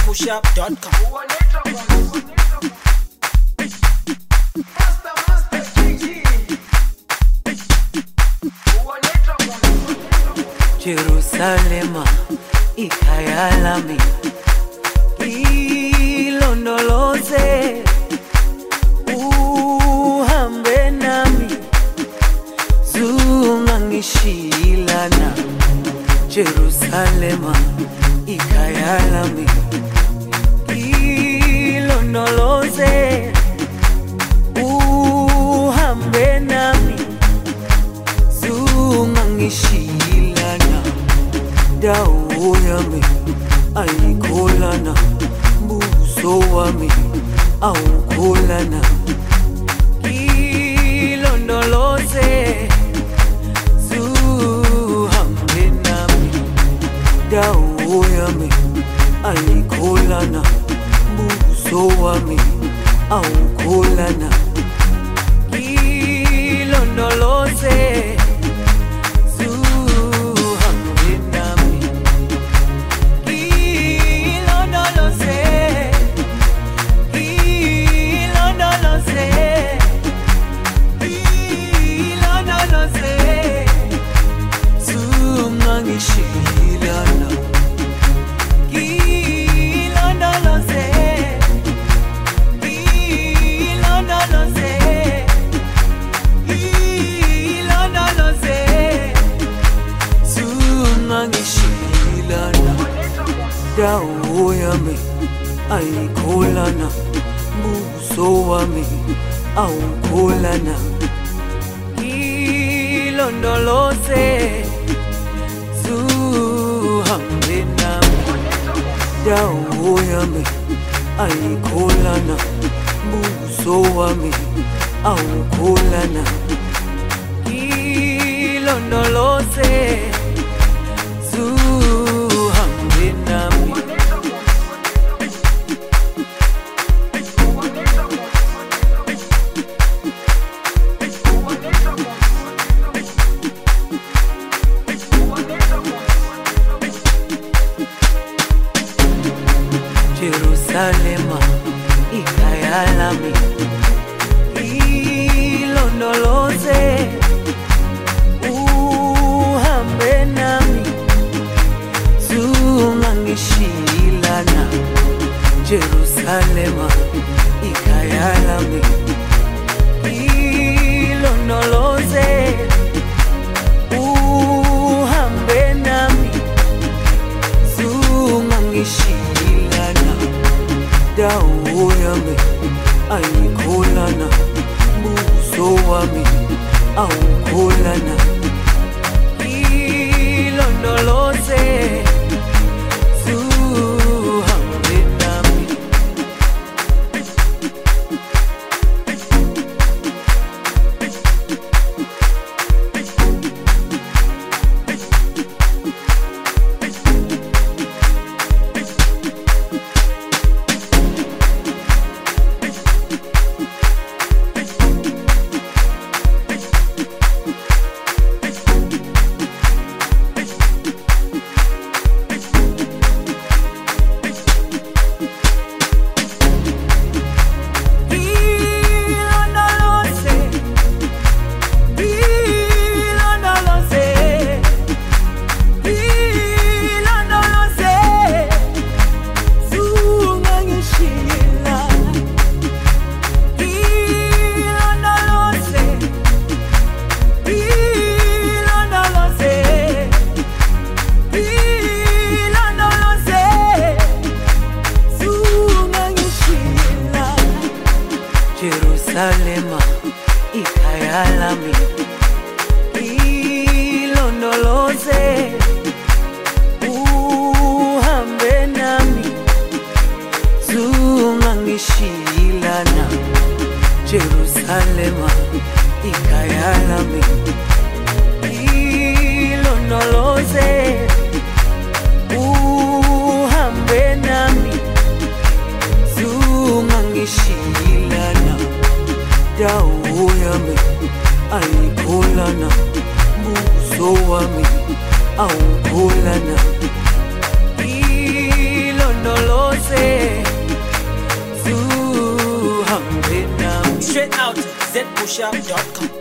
pushup.com. Jerusalema ikhaya lami, ilondoloze uhambe nami, zungangishilana. Jerusalema ikhaya lami, ilondoloze uhambe nami, zungangishilana. Dawo yami ayikholana, buso wami awukholana. Ilondoloze zuhambe nami. Dawo yami ayikholana, buso wami awukholana. Ilondoloze dawo yami ayikholana, buso wami awukholana. Ilondoloze zuhambe nami. Dawo yami ayikholana, buso wami awukholana. Ilondoloze zuhambe nami. Jerusalema ikhaya lami, ilondoloze uhambe nami, zungangishilana. Jerusalema ikhaya lami, ilondoloze uhambe nami, zungangishilana. Dawo yami ayikholana, buso wami awukholana. Ilondoloze zuhambe nami. Jerusalema ikhaya lami, ilondoloze uhambe nami, zungangishilana. Jerusalema ikhaya lami, ilondoloze uhambe nami, zungangishilana. Dawo yami ayikholana, buso wami awukholana. Ilondoloze zpushup.com.